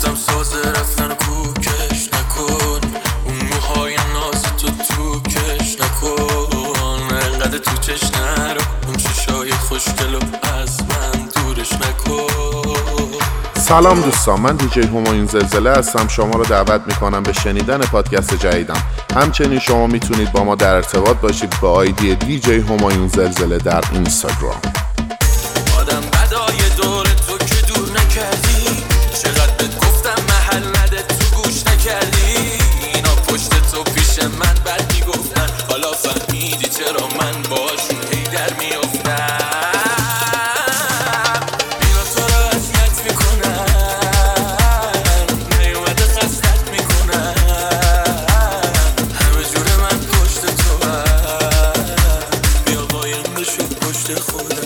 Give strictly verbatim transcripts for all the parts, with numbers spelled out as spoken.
بازم ساز رفتن کوکش نکن، اون موهای ناز تو تو کش نکن، انقدر تو چش نرو، اون چشای خوشگل و از من دورش نکن. سلام دوستان، من دیجی همایون زلزله هستم. شما رو دعوت میکنم به شنیدن پادکست جدیدم. همچنین شما میتونید با ما در ارتباط باشید با آیدی دیجی همایون زلزله در اینستاگرام. آدم بدای دور تو که دور نکردی، چقدر بهت گفتم محل نده تو گوش نکردی، اینا پشت تو پیش من بد میگفتن، حالا فهمیدی چرا من باشون هی در میافتم. اینا تو رو اذیت میکنن، نیومده خستت میکنن، همه جور من پشت تو هم، بیا قایم بشو پشت خودم.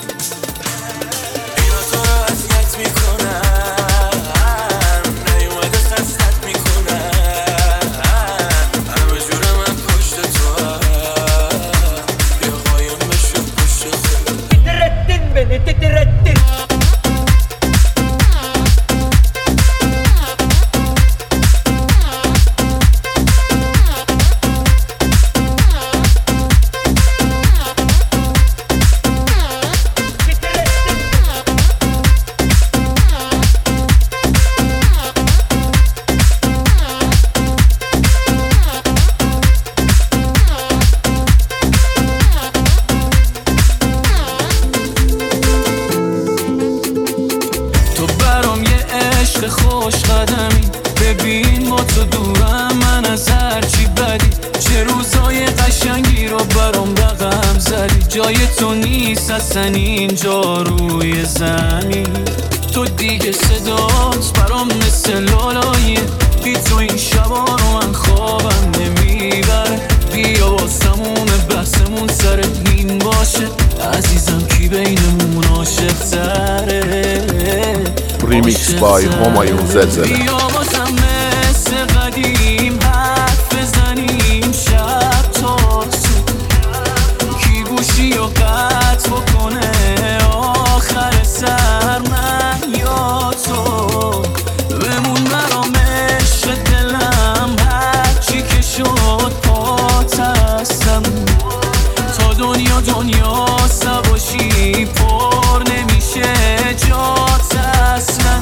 خوش قدمی ببین با تو دورم، من از هرچی بدی چه روزای قشنگی رو برام رقم زدی، جای تو نیست اصلا اینجا روی زمین، تو دیگه صدات برام مثل لالاییه، بی تو این شبا رو من خوابم نمیبره، بیا واسمون بحثمون سر این باشه، عزیزم کی بینمون عاشق تره. ریمیکس بای همایون زلزله. بیا بازم مثل قدیم حرف بزنیم شب تا صبح، کی گوشی رو قطع بکنه آخر سر، من یا تو بمون برام عشق دلم، هرچی که شد پات هستم، تا دنیا دنیا سباشی پر نمیشه جات اصلا.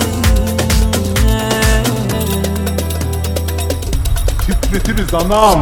Titretiriz anam.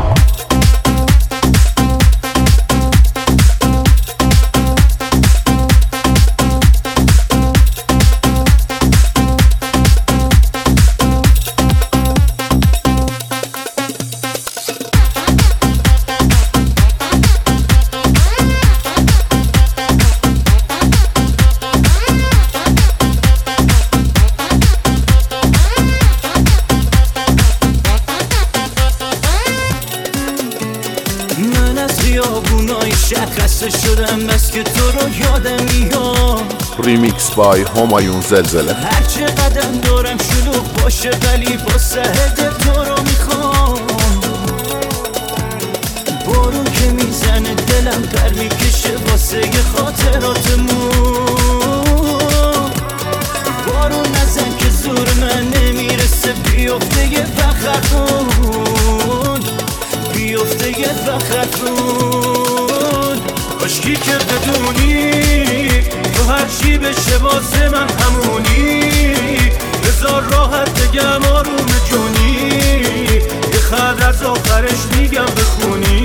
خیابونای شهر خسته شدم بس که تو رو یادم میاد. ریمیکس بای همایون زلزله. هر چه قدم دارم شلوغ باشه ولی با سهد تو رو میخوام، بارون که میزنه دلم پر میکشه واسه خاطراتمون، بارون نزن که زور من نمیرسه بیفته یه فخرتون، بیفته یه فخرتون، کاشکی که بدونی تو هرچی بشه واسه من همونی، بذار راحت بگم آروم جونی، یه خط از آخرش میگم بخونی،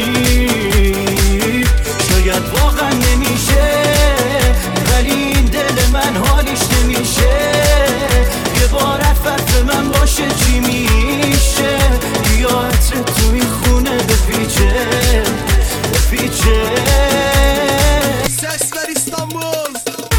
شاید واقعا نمیشه ولی این دل من حالیش نمیشه، یه بار حرف من باشه چی میشه، یا عطر تو این خونه بپیچه بپیچه. Ses ver İstanbul.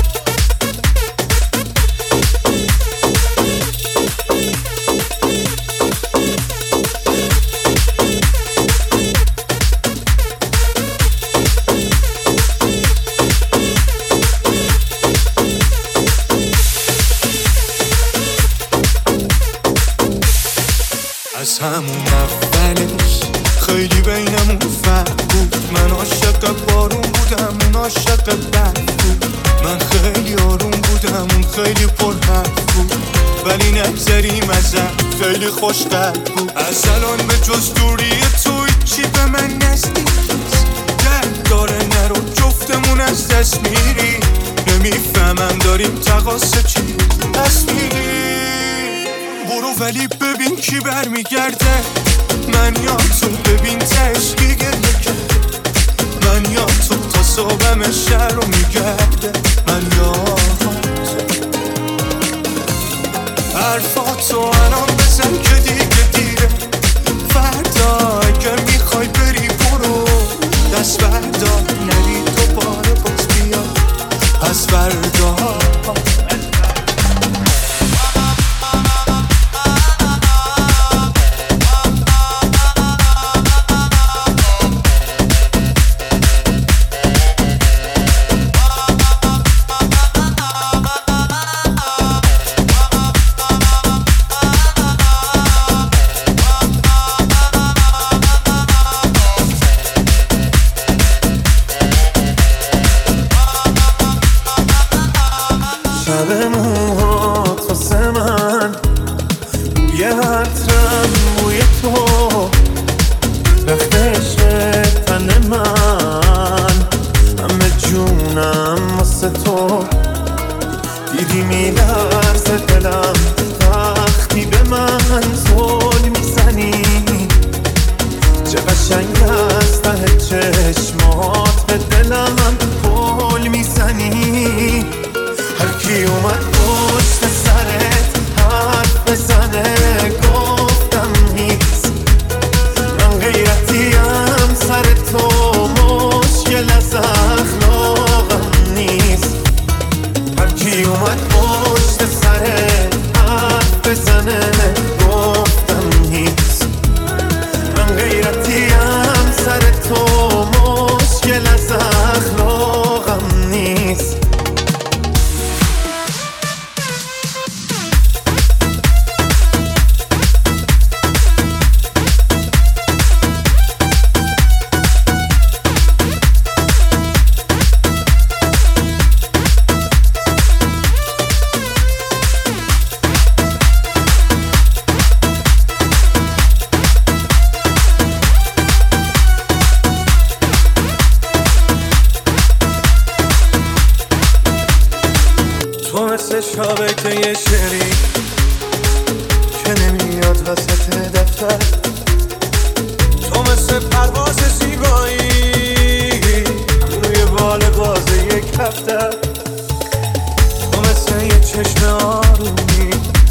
از همون اولش خیلی بینمون فرق بود، من عاشق بارون بودم اون عاشق برف بود، من خیلی آروم بودم اون خیلی پر حرف بود، ولی نگذریم ازم خیلی خوشقلب بود. از الان به جز دوری تو چی به من نزدیک درد داره نرو جفتمون از دست میری. نمیفهمم داریم تقاصه چی پس میری. برو ولی ببین کی برمیگرده. من یا تو ببین تش کی گریه کرده. من یا تو تا صبحم شهر رو میگرده. من یا تو حرفاتو الان بزن که دیگه دیره. فردا اگه میخوای بری برو دست بردار نری دوباره باز بیا از فردا. شابکه یه شعری که نمیاد وسط دفتر. تو مثل پرواز زیبایی روی بال باز یک هفته. تو مثل یه چشم آرومی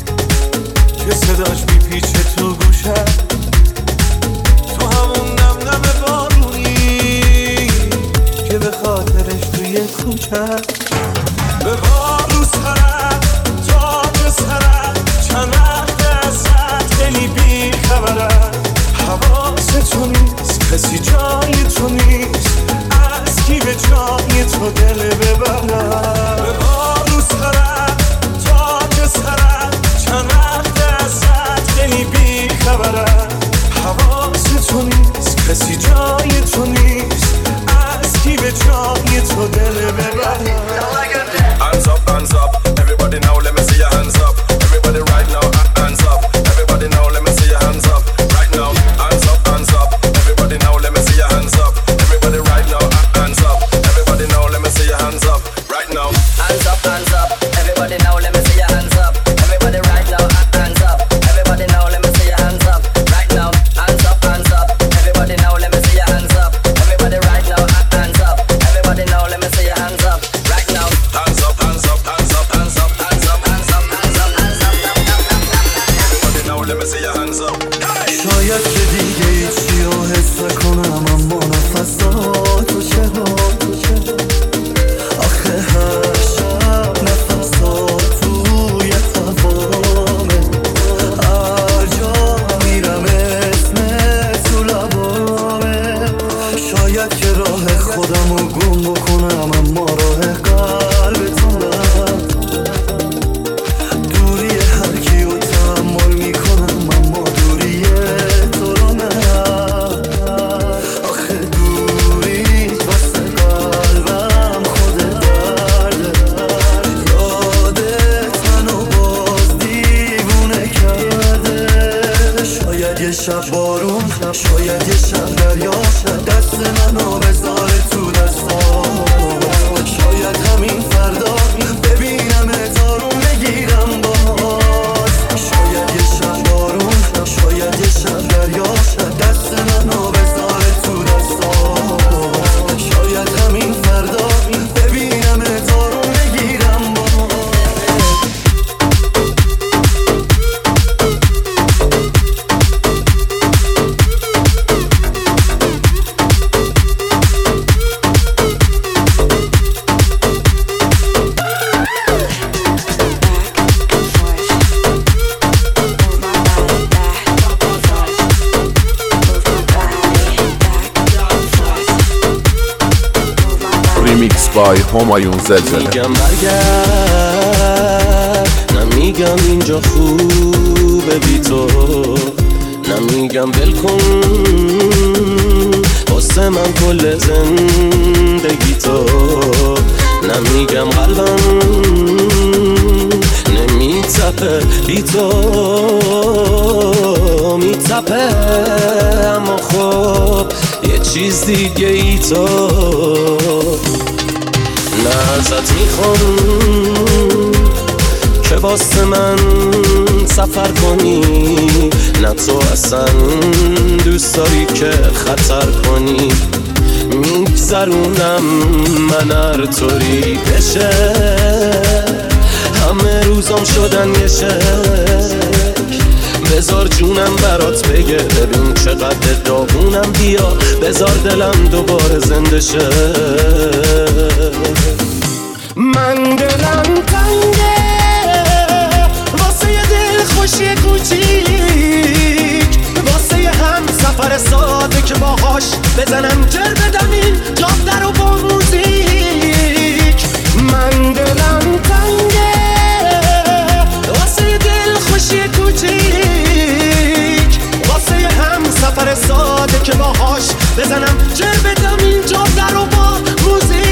که صداش میپیچه تو گوشه. تو همون نم نم بارونی که به خاطرش توی کوچه به بارو سرم تاج سرم چند دست خیلی بی خبرم. حواس تو نیست کسی جای تو نیست از کی به جای تو دل ببرم. شب بارون، شاید یه شب دریا، دست منو بذاره تو دستام. شاید همین فردا ببینم تارون بگیرم باز. شاید یه شب بارون، شاید یه شب دریا، دست منو بذاره تو دستام. شاید همین فردا ببینم تارون بگیرم باز. ریمیکس بای همایون زلزله. میگم برگرد، نمیگم اینجا خوبه بی تو، نمیگم ول کن واسه من کل زندگی تو، نمیگم قلبم نمیتپه بی تو، میتپه اما خب یه چیز دیگه ای تو. نه ازت میخوام که واسه من سفر کنی، نه تو اصلا دوست داری که خطر کنی. میگذرونم من هر طوری بشه، همه روزام شدن یه شک. بذار جونم برات بگه ببین چقدر داغونم، بیا بذار دلم دوباره زنده شه. من دلم تنگه واسه یه دل خوشی کوچیک، واسه یه هم سفر ساده که باهاش بزنم جر بدم این جاده رو با موزیک. من دلم تنگه واسه یه دل خوشی کوچیک، واسه یه هم سفر ساده که باهاش بزنم جر بدم این جاده رو با موزیک.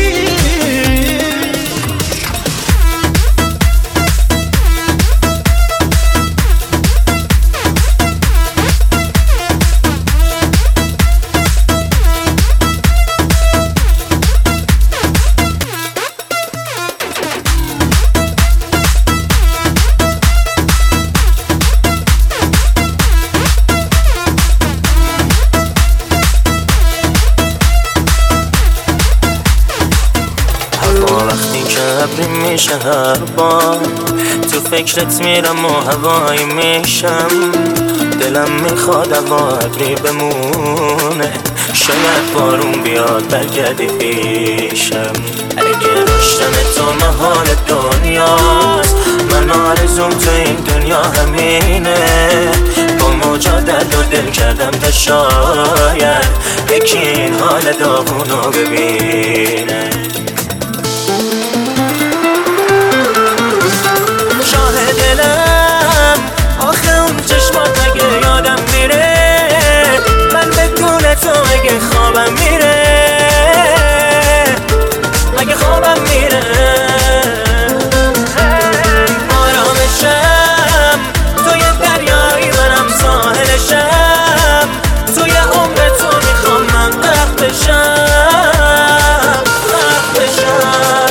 میشه هر بار تو فکرت میرم و هوایی میشم، دلم میخواد هوا ابری بمونه، شاید بارون بیاد برگردی پیشم. اگه داشتن تو محال دنیاست، من آرزوم تو این دنیا همینه. با موجا درد و دل کردم تا شاید یکی این حال داغونو ببینه. دلم آخه اون چشمات اگه یادم میره، من بدون تو اگه خوابم میره، اگه خوابم میره آرامشم توی دریایی منم ساحلشم، توی عمر تو میخوام من غرق بشم، غرق بشم.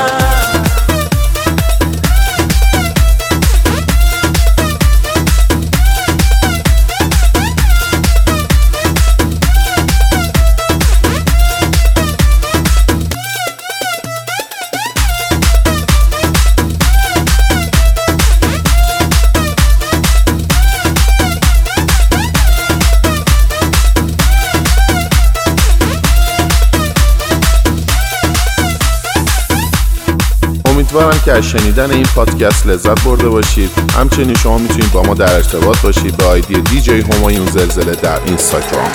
امیدوارم که از شنیدن این پادکست لذت برده باشید. همچنین شما میتونید با ما در ارتباط باشید به آیدی دیجی همایون زلزله در اینستاگرام.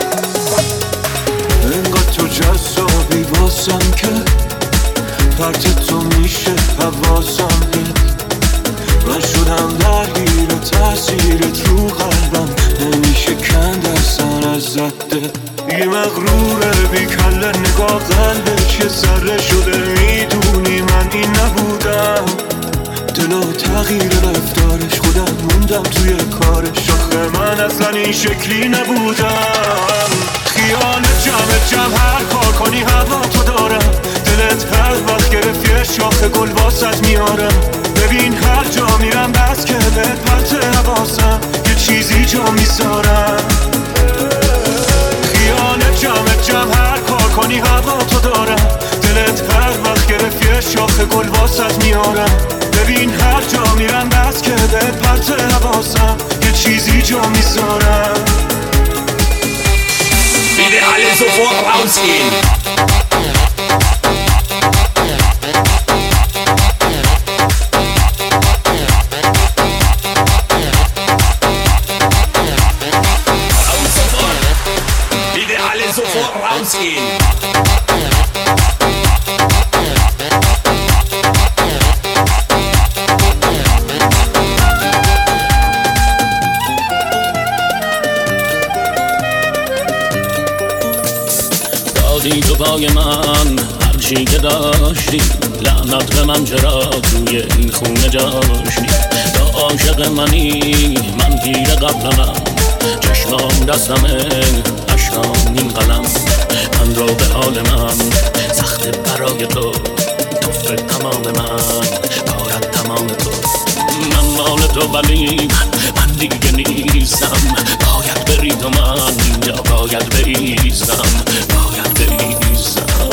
انقدر تو جذابی واسم که پرت تو میشه حواسم هست، من شدم درگیر تاثیرت رو قلبم، نمیشه کند اصلا از زده. یه مغروره بی کله نگاه قلبش یه ذره شده، میدونی من این نبودم. دلو تغییر رفتارش، خودم موندم توی کارش. آخه من اصلا این شکلی نبودم. خیال جمع جمع هر کار کنی هوا تو دارم. دلت هر وقت گرفت یه شاخه گل واسط میارم. ببین هر جا میرم بس که به پرت حواسم یه چیزی جا میذارم. خیال جمع جمع هر کار کنی هوا تو دارم. دلت هر وقت گرفت یه شاخه گل واسط میارم. ببین هر جا میرم بس که به پرت حواسم یه چیزی جا میذارم. Bitte alle sofort rausgehen. Raus sofort. Bitte alle sofort rausgehen. دادی تو پای من هر چی که داشتی، لعنت به من چرا توی این خونه جاشتی. تا عاشق منی من پیر قبلمم، چشمام دستمه اشکام این قلم. من رو به حال من سخت برای تو، توف تمام من باید تمام تو. من مال تو ولی من دیگه نیستم. باید بری تو من اینجا باید بریزم، باید بریزم.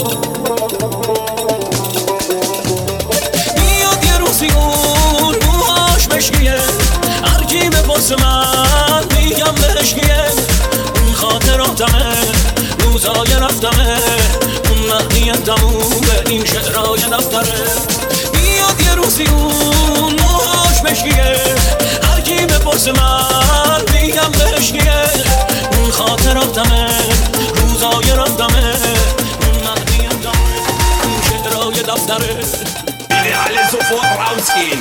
بیاد یه روزی اون موهاش مشکیه، هرکی بپرسه من میگم بهشکیه. اون خاطراتمه روزای رفتمه، اون مهدی تمومه این شعرهای دفتره. بیاد یه روزی اون موهاش مشکیه، هرکی بپرسه من میگم بهشکیه. اون خاطراتمه روزای رفتمه، اون مهدی تمومه این شعرهای دفتره. Bitte alle sofort rausgehen.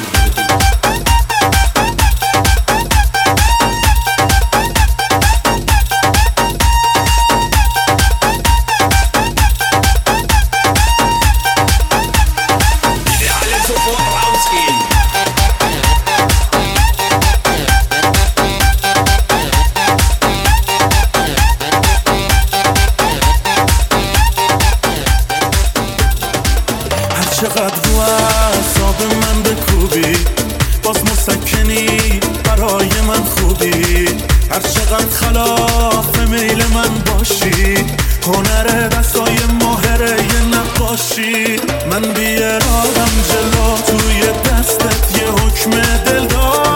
چقدر رو اعصاب من بکوبی، باز مسکنی برای من خوبی. هر چقدر خلاف میل من باشی، هنر دستای ماهره یه نقاشی. من بیارم جلو توی دستت یه حکم دل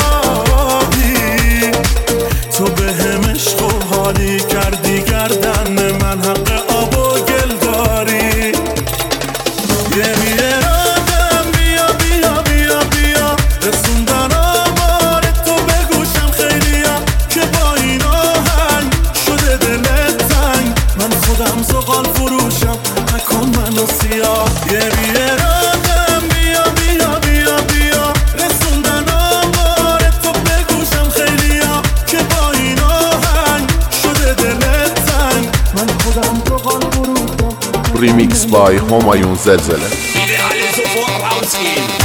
دادی. تو به هم عشق و حالی کردی، گردن من حق آب و گل داری. ریمیکس بای همایون زلزله. Bitte alle sofort rausgehen.